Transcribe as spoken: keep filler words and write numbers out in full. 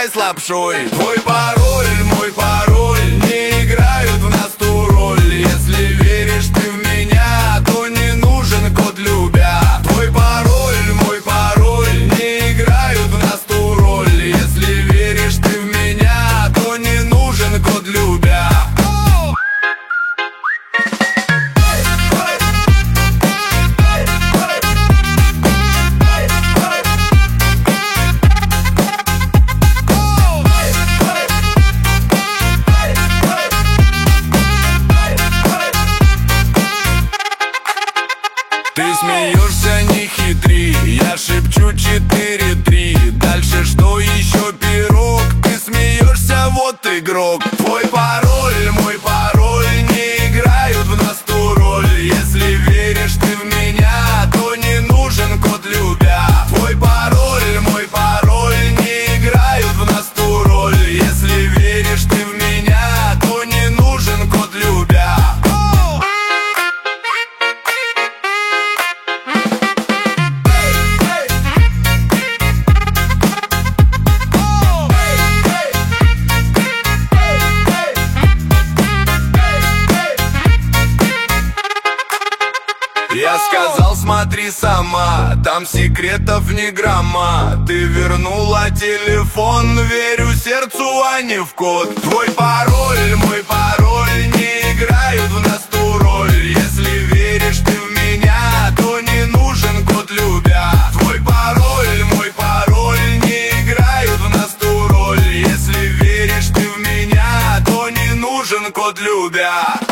чай с лапшой. Твой пароль, мой пароль не играют в нас ту роль. Если веришь ты в меня, то не нужен код любя. Твой пароль, мой пароль не играют в нас ту роль. Если веришь ты в меня, то не нужен код любя. Ты смеешься, не хитри, я шепчу четыре три. Дальше что еще пирог? Ты смеешься, вот игрок. Твой пароль, мой пароль не играют в нас ту роль. Если веришь ты в меня, то не нужен код любя. Твой пароль, мой пароль не играют в нас ту роль. Если веришь ты в меня, то не нужен код любя. Я сказал, смотри сама, там секретов ни грамма. Ты вернула телефон, верю сердцу, а не в код. Твой пароль, мой пароль не играют в нас ту роль. Если веришь ты в меня, то не нужен код любя. Твой пароль, мой пароль не играют в нас ту роль. Если веришь ты в меня, то не нужен код любя.